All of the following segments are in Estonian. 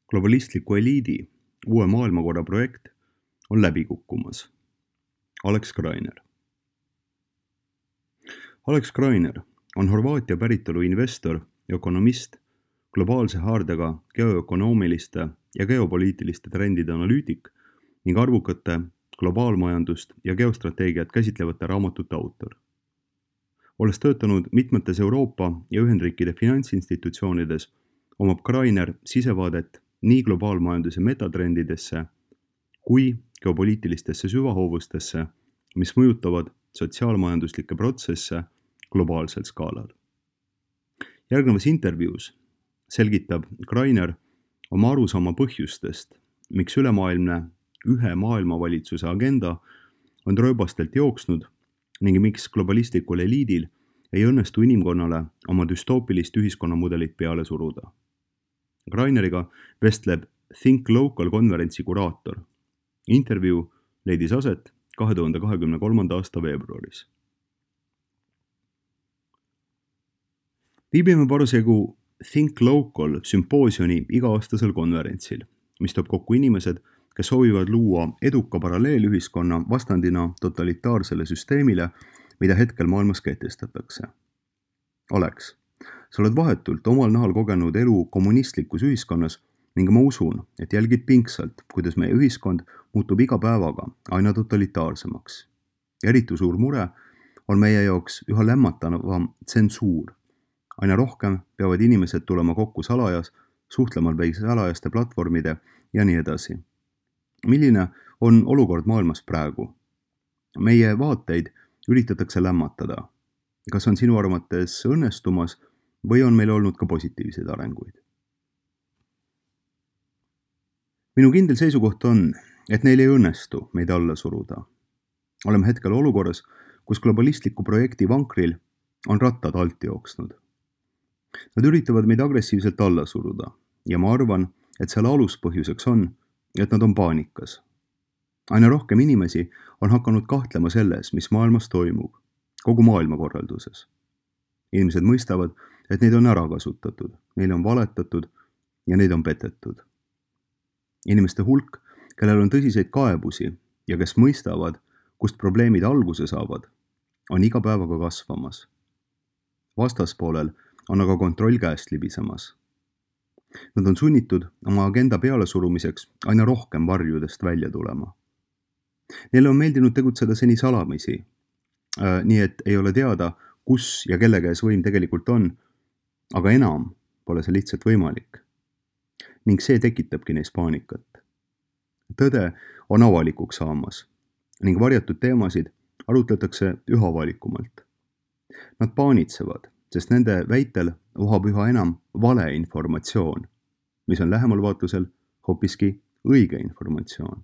Globalistliku eliidi uue maailmakorra projekt on läbi kukkumas. Alex Greiner. Alex Greiner on Horvaatia päritolu investor ja ökonomist, globaalse haardega geoökonoomiliste ja geopoliitiliste trendide analüütik ning arvukate globaalmajandust ja geostrateegiat käsitlevate raamatute autor. Olles töötanud mitmetes Euroopa ja Ühendriikide finantsinstitutsioonides, omab Greiner sisevaadet nii globaalmajanduse metatrendidesse kui geopoliitilistesse süvahoovustesse, mis mõjutavad sotsiaalmajanduslikke protsesse globaalsel skaalal. Järgnevas intervjuus selgitab Greiner oma arusaama põhjustest, miks ülemaailmne ühe maailmavalitsuse agenda on rööbastelt jooksnud ning miks globalistlikul eliidil ei õnnestu inimkonnale oma düstoopilist ühiskonnamudelit peale suruda. Greineriga vestleb Think Local konverentsi kuraator. Intervjuu leidis aset 2023. aasta veebruaris. Viibime parasjagu Think Local sümpoosioni iga-aastasel konverentsil, mis toob kokku inimesed, kes soovivad luua eduka paralleelühiskonna vastandina totalitaarsele süsteemile, mida hetkel maailmas kehtestatakse. Alex, sa oled vahetult omal nahal kogenud elu kommunistlikus ühiskonnas ning ma usun, et jälgid pingsalt, kuidas meie ühiskond muutub iga päevaga aina totalitaarsemaks. Eriti suur mure on meie jaoks üha lämmatavam tsensuur. Aina rohkem peavad inimesed tulema kokku salajas, suhtlema salajaste platvormide ja nii edasi. Milline on olukord maailmas praegu? Meie vaateid üritatakse lämmatada. Kas on sinu arvates õnnestumas või on meil olnud ka positiivseid arenguid? Minu kindel seisukoht on, et neil ei õnnestu meid alla suruda. Oleme hetkel olukorras, kus globalistliku projekti vankril on rattad alt jooksnud. Nad üritavad meid agressiivselt alla suruda ja ma arvan, et selle aluspõhjuseks on, et nad on paanikas. Aina rohkem inimesi on hakanud kahtlema selles, mis maailmas toimub, kogu maailmakorralduses. Inimesed mõistavad, et neid on ära kasutatud, neile on valetatud ja neid on petetud. Inimeste hulk, kellel on tõsiseid kaebusi ja kes mõistavad, kust probleemid alguse saavad, on iga päevaga kasvamas. Vastaspoolel on aga kontroll käest libisemas. Nad on sunnitud oma agenda pealesurumiseks aina rohkem varjudest välja tulema. Neile on meeldinud tegutseda seni salamisi, nii et ei ole teada, kus ja kelle käes võim tegelikult on, aga enam pole see lihtsalt võimalik. Ning see tekitabki neis paanikat. Tõde on avalikuks saamas ning varjatud teemasid arutletakse üha avalikumalt. Nad paanitsevad, sest nende väitel vohab üha enam valeinformatsioon, mis on lähemal vaatlusel hoopiski õige informatsioon.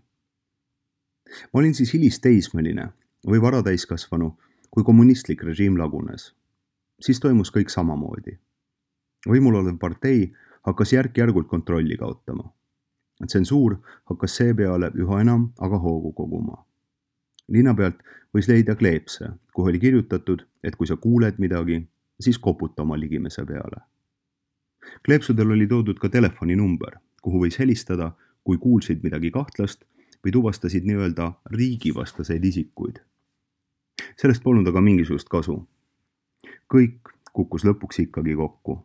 Ma olin siis hilisteismeline või varatäiskasvanu, kui kommunistlik režiim lagunes. Siis toimus kõik samamoodi. Võimul olev partei hakkas järk-järgult kontrolli kaotama. Tsensuur hakkas seepeale üha enam aga hoogu koguma. Linna pealt võis leida kleepse, kuhu oli kirjutatud, et kui sa kuuled midagi, siis koputa oma ligimese peale. Kleepsudel oli toodud ka telefoninumber, kuhu võis helistada, kui kuulsid midagi kahtlast või tuvastasid nii-öelda riigivastaseid isikuid. Sellest polnud aga mingisugust kasu. Kõik kukkus lõpuks ikkagi kokku.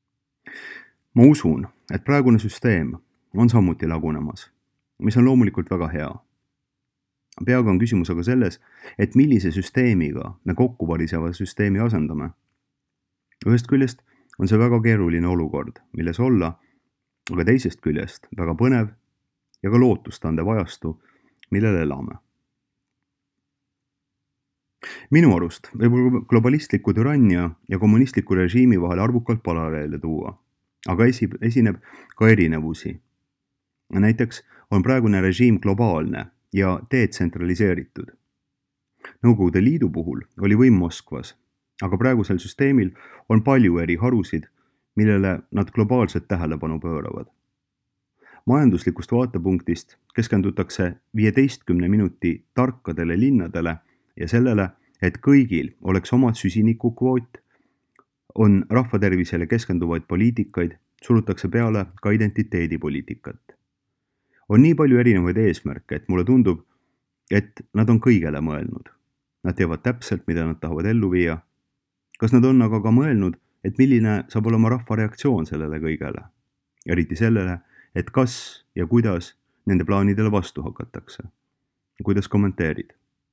Ma usun, et praegune süsteem on samuti lagunemas, mis on loomulikult väga hea. Peaga on küsimus aga selles, et millise süsteemiga me kokkuvariseva süsteemi asendame. Ühest küljest on see väga keeruline olukord, milles olla, aga teisest küljest väga põnev ja ka lootustandev ajastu, millel elame. Minu arust võib globalistliku türannia ja kommunistliku režiimi vahel arvukalt paralleele tuua, aga esineb ka erinevusi. Näiteks on praegune režiim globaalne ja detsentraliseeritud. Nõukogude Liidu puhul oli võim Moskvas, aga praegusel süsteemil on palju eri harusid, millele nad globaalselt tähelepanu pööravad. Majanduslikust vaatepunktist keskendutakse 15 minuti tarkadele linnadele ja sellele, et kõigil oleks oma süsinikukvoot, on rahvatervisele keskenduvaid poliitikaid surutakse peale ka identiteedipoliitikat. On nii palju erinevaid eesmärke, et mulle tundub, et nad on kõigele mõelnud. Nad teavad täpselt, mida nad tahavad ellu viia. Kas nad on aga ka mõelnud, et milline saab olema rahva reaktsioon sellele kõigele? Eriti sellele, et kas ja kuidas nende plaanidele vastu hakatakse. Kuidas kommenteerid?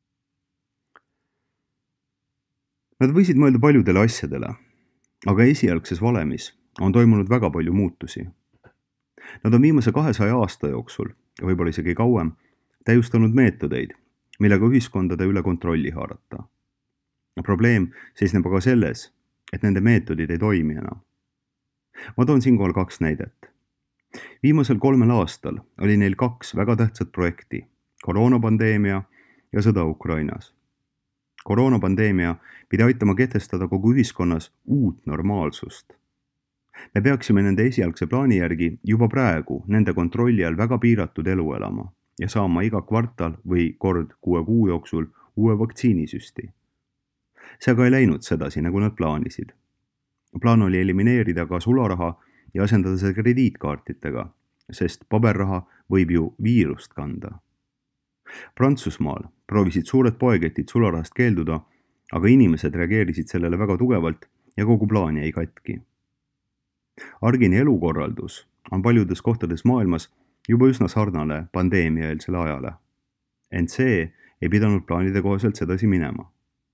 Nad võisid mõelda paljudele asjadele, aga esialgses valemis on toimunud väga palju muutusi. Nad on viimase 200 aasta jooksul, võib-olla isegi kauem, täiustanud meetodeid, millega ühiskondade üle kontrolli haarata. Probleem seisneb aga selles, et nende meetodid ei toimi enam. Ma toon siinkohal 2 näidet. Viimasel 3 aastal oli neil 2 väga tähtsat projekti, koroonapandeemia ja sõda Ukrainas. Koroonapandeemia pidi aitama kehtestada kogu ühiskonnas uut normaalsust. Me peaksime nende esialgse plaani järgi juba praegu nende kontrolli all väga piiratud elu elama ja saama iga kvartal või kord 6 kuu jooksul uue vaktsiinisüsti. See aga ei läinud sedasi, nagu nad plaanisid. Plaan oli elimineerida ka sularaha ja asendada see krediitkaartidega, sest paberraha võib ju viirust kanda. Prantsusmaal proovisid suured poeketid sularahast keelduda, aga inimesed reageerisid sellele väga tugevalt ja kogu plaan jäi katki. Argini elukorraldus on paljudes kohtades maailmas juba üsna sarnane pandeemiaeelsele ajale. Ent see ei pidanud plaanide kohaselt sedasi minema.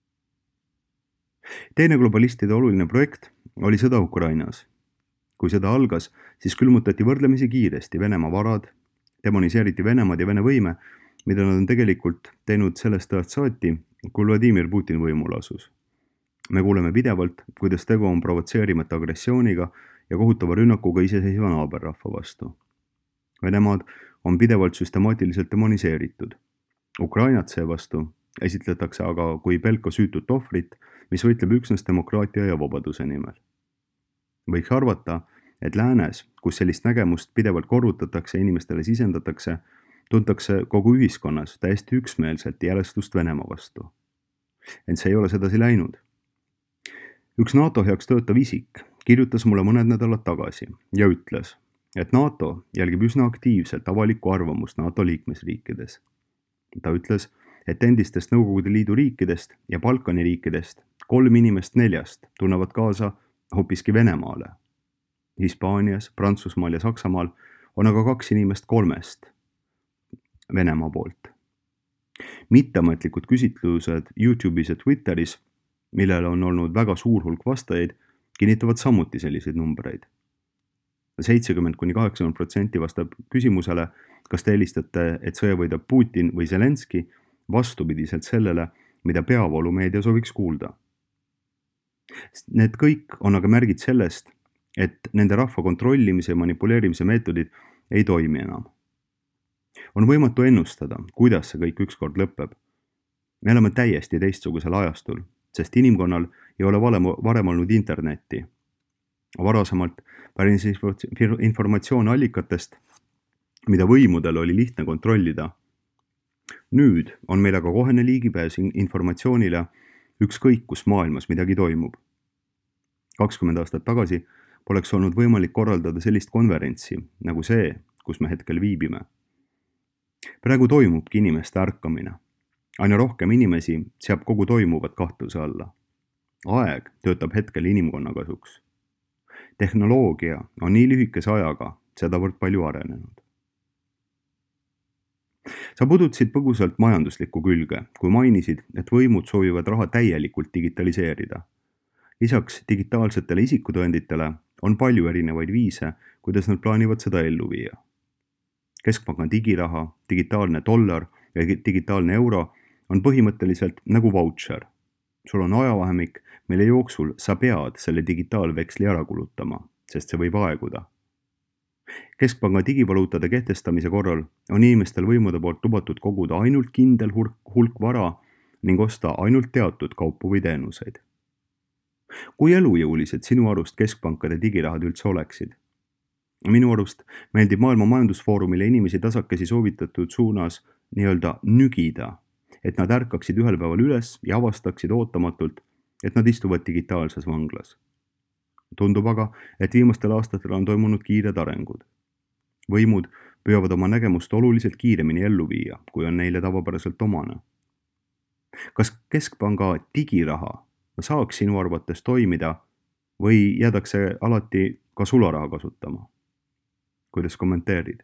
Teine globalistide oluline projekt oli sõda Ukrainas. Kui sõda algas, siis külmutati võrdlemisi kiiresti Venemaa varad, demoniseeriti Venemaad ja Vene võime, mida nad on tegelikult teinud sellest ajast saati, kui Vladimir Putin võimule asus. Me kuuleme pidevalt, kuidas tegu on provotseerimata agressiooniga ja kohutava rünnakuga iseseisva naaberrahva vastu. Venemaad on pidevalt süstemaatiliselt demoniseeritud. Ukrainat seevastu esitletakse aga kui pelka süütut ohvrit, mis võitleb üksnes demokraatia ja vabaduse nimel. Võiks arvata, et läänes, kus sellist nägemust pidevalt korrutatakse ja inimestele sisendatakse, tuntakse kogu ühiskonnas täiesti üksmeelselt järjestust Venemaa vastu. Ent see ei ole sedasi läinud. Üks NATO heaks töötav isik kirjutas mulle mõned nädalad tagasi ja ütles, et NATO jälgib üsna aktiivselt avalikku arvamust NATO liikmesriikides. Ta ütles, et endistest Nõukogude Liidu riikidest ja Balkani riikidest 3 inimest 4 tunnevad kaasa hoopiski Venemaale. Hispaanias, Prantsusmaal ja Saksamaal on aga 2 inimest 3 Venemaa poolt. Mitteametlikud küsitlused YouTube'is ja Twitteris, millele on olnud väga suur hulk vastajaid, kinnitavad samuti selliseid numbreid. 70–80% vastab küsimusele, kas te eelistate, et sõja võidab Putin või Zelenski, vastupidiselt sellele, mida peavoolumeedia sooviks kuulda. Need kõik on aga märgid sellest, et nende rahva kontrollimise ja manipuleerimise meetodid ei toimi enam. On võimatu ennustada, kuidas see kõik ükskord lõpeb. Me oleme täiesti teistsugusel ajastul, sest inimkonnal ei ole varem olnud internetti. Varasemalt pärines informatsioon allikatest, mida võimudel oli lihtne kontrollida. Nüüd on meil aga kohene ligipääs informatsioonile ükskõik, kus maailmas midagi toimub. 20 aastat tagasi poleks olnud võimalik korraldada sellist konverentsi nagu see, kus me hetkel viibime. Praegu toimubki inimeste ärkamine. Aina rohkem inimesi seab kogu toimuvat kahtluse alla. Aeg töötab hetkel inimkonna kasuks. Tehnoloogia on nii lühikese ajaga sedavõrd palju arenenud. Sa pudutasid põgusalt majanduslikku külge, kui mainisid, et võimud soovivad raha täielikult digitaliseerida. Lisaks digitaalsetele isikutõenditele on palju erinevaid viise, kuidas nad plaanivad seda ellu viia. Keskpanga digiraha, digitaalne dollar ja digitaalne euro on põhimõtteliselt nagu voucher. Sul on ajavahemik, mille jooksul sa pead selle digitaalveksli ära kulutama, sest see võib aeguda. Keskpanga digivaluutade kehtestamise korral on inimestel võimude poolt lubatud koguda ainult kindel hulk vara ning osta ainult teatud kaupu või teenuseid. Kui elujõulised sinu arust keskpankade digirahad üldse oleksid? Minu arust meeldib Maailma Majandusfoorumile inimesi tasakesi soovitatud suunas nii-öelda nügida, et nad ärkaksid ühel päeval üles ja avastaksid ootamatult, et nad istuvad digitaalses vanglas. Tundub aga, et viimastel aastatel on toimunud kiired arengud. Võimud püüavad oma nägemust oluliselt kiiremini ellu viia, kui on neile tavapäraselt omane. Kas keskpanga digiraha saaks sinu arvates toimida või jäädakse alati ka sularaha kasutama? Kuidas kommenteerid?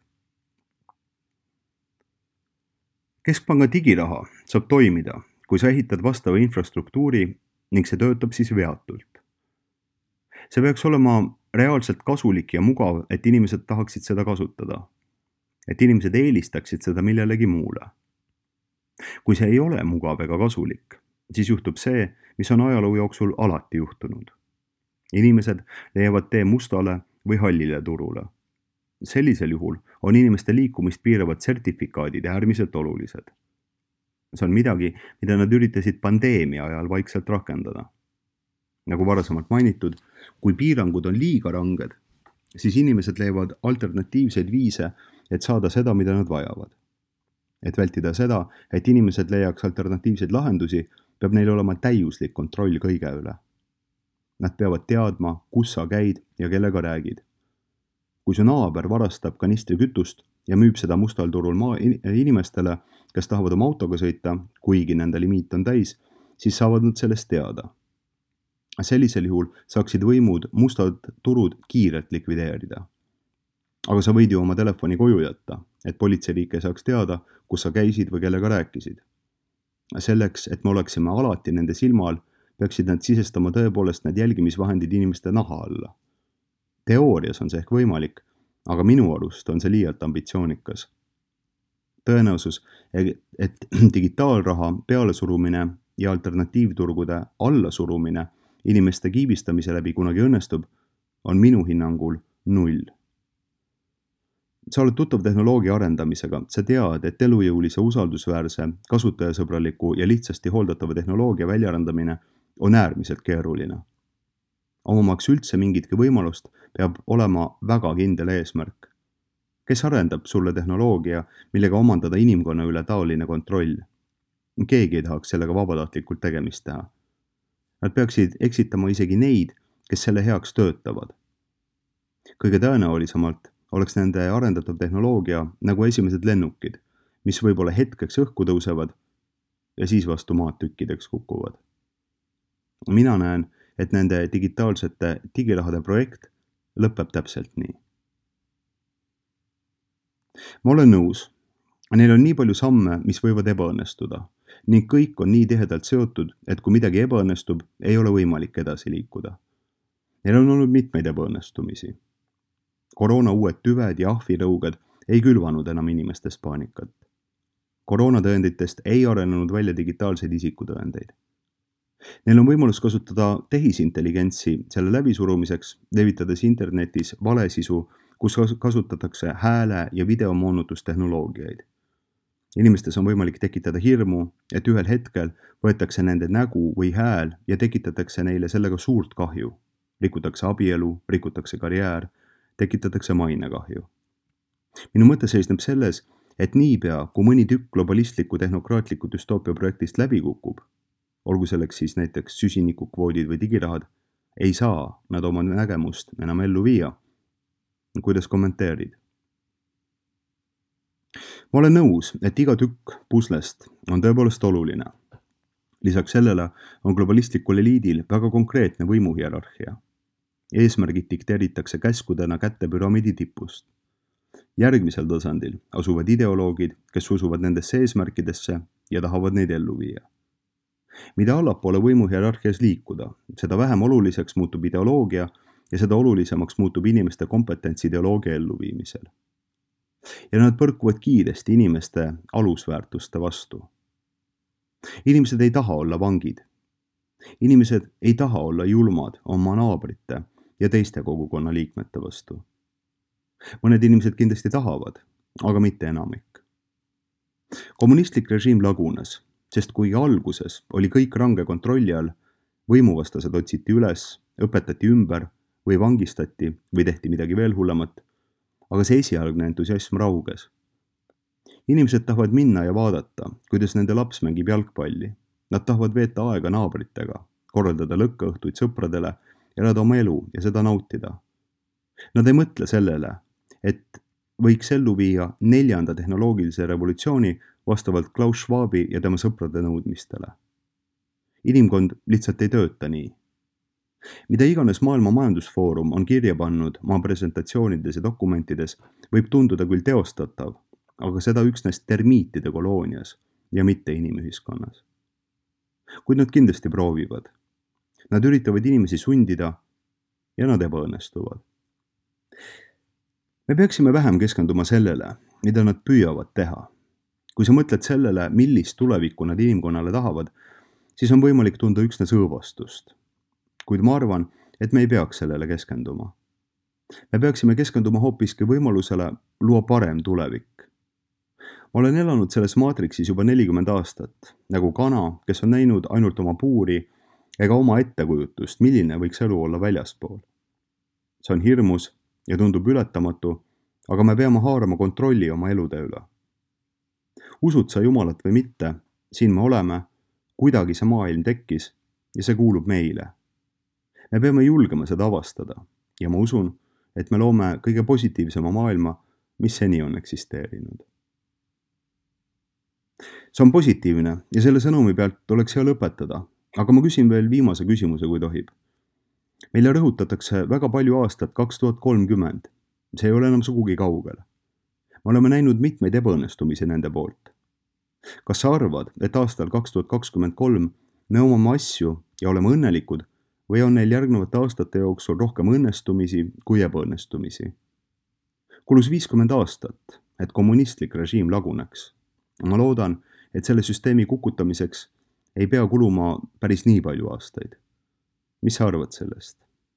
Keskpanga digiraha saab toimida, kui sa ehitad vastava infrastruktuuri ning see töötab siis veatult. See peaks olema reaalselt kasulik ja mugav, et inimesed tahaksid seda kasutada. Et inimesed eelistaksid seda millelegi muule. Kui see ei ole mugav ega kasulik, siis juhtub see, mis on ajaloo jooksul alati juhtunud. Inimesed leiavad tee mustale või hallile turule. Sellisel juhul on inimeste liikumist piiravad sertifikaadid äärmiselt olulised. See on midagi, mida nad üritasid pandeemia ajal vaikselt rakendada. Nagu varasemalt mainitud, kui piirangud on liiga ranged, siis inimesed leiavad alternatiivseid viise, et saada seda, mida nad vajavad. Et vältida seda, et inimesed leiaks alternatiivseid lahendusi, peab neil olema täiuslik kontroll kõige üle. Nad peavad teadma, kus sa käid ja kellega räägid. Kui su naaber varastab kanistri kütust ja müüb seda mustal turul inimestele, kes tahavad oma autoga sõita, kuigi nende limiit on täis, siis saavad nad sellest teada. Sellisel juhul saaksid võimud mustad turud kiirelt likvideerida. Aga sa võid ju oma telefoni koju jätta, et politseiriik ei saaks teada, kus sa käisid või kellega rääkisid. Selleks, et me oleksime alati nende silma all, peaksid nad sisestama tõepoolest need jälgimisvahendid inimeste naha alla. Teoorias on see ehk võimalik, aga minu arust on see liialt ambitsioonikas. Tõenäosus, et digitaalraha pealesurumine ja alternatiivturgude allasurumine inimeste kiibistamise läbi kunagi õnnestub, on minu hinnangul 0. Sa oled tuttav tehnoloogia arendamisega, sa tead, et elujõulise, usaldusväärse, kasutajasõbraliku ja lihtsasti hooldatava tehnoloogia väljaarendamine on äärmiselt keeruline. Omamaks üldse mingitki võimalust peab olema väga kindel eesmärk. Kes arendab sulle tehnoloogia, millega omandada inimkonna üle taoline kontroll? Keegi ei tahaks sellega vabatahtlikult tegemist teha. Nad peaksid eksitama isegi neid, kes selle heaks töötavad. Kõige tõenäolisemalt oleks nende arendatav tehnoloogia nagu esimesed lennukid, mis võib-olla hetkeks õhku tõusevad ja siis vastu maad tükkideks kukuvad. Mina näen, et nende digitaalsete digirahade projekt lõpeb täpselt nii. Ma olen nõus. Neil on nii palju samme, mis võivad ebaõnnestuda ning kõik on nii tihedalt seotud, et kui midagi ebaõnnestub, ei ole võimalik edasi liikuda. Neil on olnud mitmeid ebaõnnestumisi. Koroona uued tüved ja ahvirõuged ei külvanud enam inimestest paanikat. Koroonatõenditest ei arenenud välja digitaalseid isikutõendeid. Neil on võimalus kasutada tehisintelligentsi selle läbisurumiseks, levitades internetis valesisu, kus kasutatakse hääle- ja videomoonutustehnoloogiaid. Inimestes on võimalik tekitada hirmu, et ühel hetkel võetakse nende nägu või hääl ja tekitatakse neile sellega suurt kahju. Rikutakse abielu, rikutakse karjäär, tekitatakse mainekahju. Minu mõte seisneb selles, et niipea, kui mõni tükk globalistliku tehnokraatliku düstoopia projektist läbi kukub, olgu selleks siis näiteks süsinikukvoodid või digirahad, ei saa nad oma nägemust enam ellu viia. Kuidas kommenteerid? Ma olen nõus, et iga tükk puslest on tõepoolest oluline. Lisaks sellele on globalistlikul eliidil väga konkreetne võimuhierarhia. Eesmärgid dikteeritakse käskudena kätte püramiidi tipust. Järgmisel tasandil asuvad ideoloogid, kes usuvad nendesse eesmärkidesse ja tahavad neid ellu viia. Mida allapoole võimuhierarhias liikuda, seda vähem oluliseks muutub ideoloogia ja seda olulisemaks muutub inimeste kompetents ideoloogia elluviimisel. Ja nad põrkuvad kiiresti inimeste alusväärtuste vastu. Inimesed ei taha olla vangid. Inimesed ei taha olla julmad oma naabrite ja teiste kogukonna liikmete vastu. Mõned inimesed kindlasti tahavad, aga mitte enamik. Kommunistlik režiim lagunes, sest kui alguses oli kõik range kontrolli all, võimuvastased otsiti üles, õpetati ümber või vangistati või tehti midagi veel hullemat, aga see esialgne entusiasm rauges. Inimesed tahavad minna ja vaadata, kuidas nende laps mängib jalgpalli. Nad tahavad veeta aega naabritega, korraldada lõkkaõhtuid sõpradele elada oma elu ja seda nautida. Nad ei mõtle sellele, et võiks ellu viia 4. tehnoloogilise revolutsiooni vastavalt Klaus Schwabi ja tema sõprade nõudmistele. Inimkond lihtsalt ei tööta nii. Mida iganes Maailma Majandusfoorum on kirja pannud oma presentatsioonides ja dokumentides, võib tunduda küll teostatav, aga seda üksnes termiitide koloonias ja mitte inimühiskonnas. Kuid nad kindlasti proovivad. Nad üritavad inimesi sundida ja nad ebaõnnestuvad. Me peaksime vähem keskenduma sellele, mida nad püüavad teha. Kui sa mõtled sellele, millist tulevikku nad inimkonnale tahavad, siis on võimalik tunda üksnes õõvastust. Kuid ma arvan, et me ei peaks sellele keskenduma. Me peaksime keskenduma hoopiski võimalusele luua parem tulevik. Ma olen elanud selles maatriksis juba 40 aastat, nagu kana, kes on näinud ainult oma puuri ega oma ettekujutust, milline võiks elu olla väljaspool. See on hirmus ja tundub ületamatu, aga me peame haarama kontrolli oma elude üle. Usud sa Jumalat või mitte, siin me oleme, kuidagi see maailm tekkis ja see kuulub meile. Me peame julgema seda avastada ja ma usun, et me loome kõige positiivsema maailma, mis seni on eksisteerinud. See on positiivne ja selle sõnumi pealt oleks hea lõpetada, aga ma küsin veel viimase küsimuse, kui tohib. Meile rõhutatakse väga palju aastat 2030. See ei ole enam sugugi kaugel. Me oleme näinud mitmeid ebaõnnestumisi nende poolt. Kas sa arvad, et aastal 2023 me omame asju ja oleme õnnelikud või on neil järgnevate aastate jooksul rohkem õnnestumisi kui ebaõnnestumisi? Kulus 50 aastat, et kommunistlik režiim laguneks. Ma loodan, et selle süsteemi kukutamiseks ei pea kuluma päris nii palju aastaid. Mis sa arvad sellest?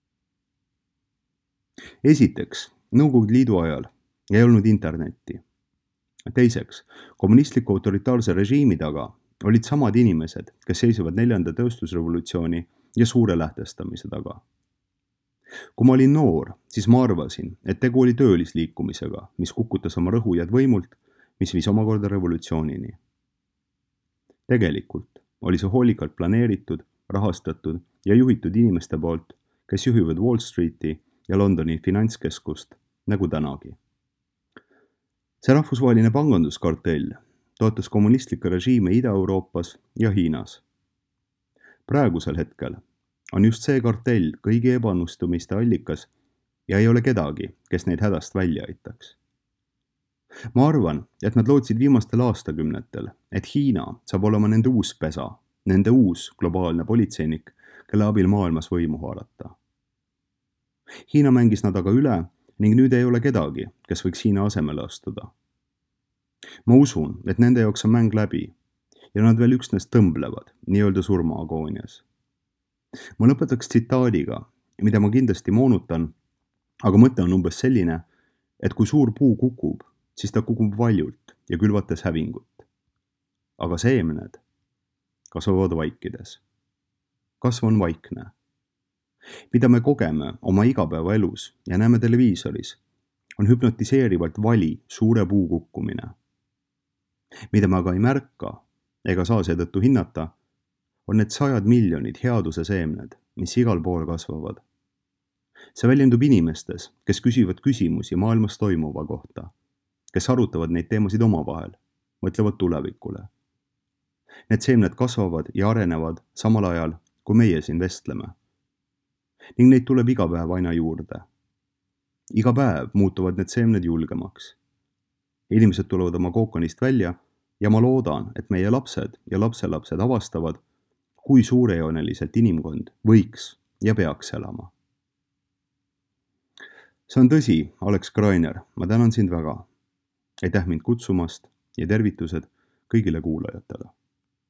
Esiteks, Nõukogude Liidu ajal ei olnud internetti. Teiseks, kommunistliku autoritaarse režiimi taga olid samad inimesed, kes seisavad 4. tööstusrevolutsiooni ja suure lähtestamise taga. Kui ma olin noor, siis ma arvasin, et tegu oli töölisliikumisega, mis kukutas oma rõhujad võimult, mis viis omakorda revolutsioonini. Tegelikult oli see hoolikalt planeeritud, rahastatud ja juhitud inimeste poolt, kes juhivad Wall Streeti ja Londoni finantskeskust, nagu tänagi. See rahvusvaheline panganduskartell toetas kommunistlikke režiime Ida-Euroopas ja Hiinas. Praegusel hetkel on just see kartell kõigi ebaõnnestumiste allikas ja ei ole kedagi, kes neid hädast välja aitaks. Ma arvan, et nad lootsid viimastel aastakümnetel, et Hiina saab olema nende uus pesa, nende uus globaalne politseinik, kelle abil maailmas võimu haarata. Hiina mängis nad aga üle ning nüüd ei ole kedagi, kes võiks Hiina asemele astuda. Ma usun, et nende jaoks on mäng läbi ja nad veel üksnes tõmblevad, nii-öelda surmaagoonias. Ma lõpetaks tsitaadiga, mida ma kindlasti moonutan, aga mõte on umbes selline, et kui suur puu kukub, siis ta kukub valjult ja külvates hävingut. Aga seemned kasvavad vaikides. Kasv on vaikne. Mida me kogeme oma igapäevaelus ja näeme televiisoris, on hüpnotiseerivalt vali suure puu kukkumine. Mida me aga ei märka ega saa seetõttu hinnata, on need 100 miljonid headuse seemned, mis igal pool kasvavad. See väljendub inimestes, kes küsivad küsimusi maailmas toimuva kohta, kes arutavad neid teemasid omavahel, mõtlevad tulevikule. Need seemned kasvavad ja arenevad samal ajal, kui meie siin vestleme. Ning neid tuleb iga päev aina juurde. Iga päev muutuvad need seemned julgemaks. Inimesed tulevad oma kookonist välja ja ma loodan, et meie lapsed ja lapselapsed avastavad, kui suurejooneliselt inimkond võiks ja peaks elama. See on tõsi, Alex Greiner, ma tänan sind väga. Aitäh mind kutsumast ja tervitused kõigile kuulajatele.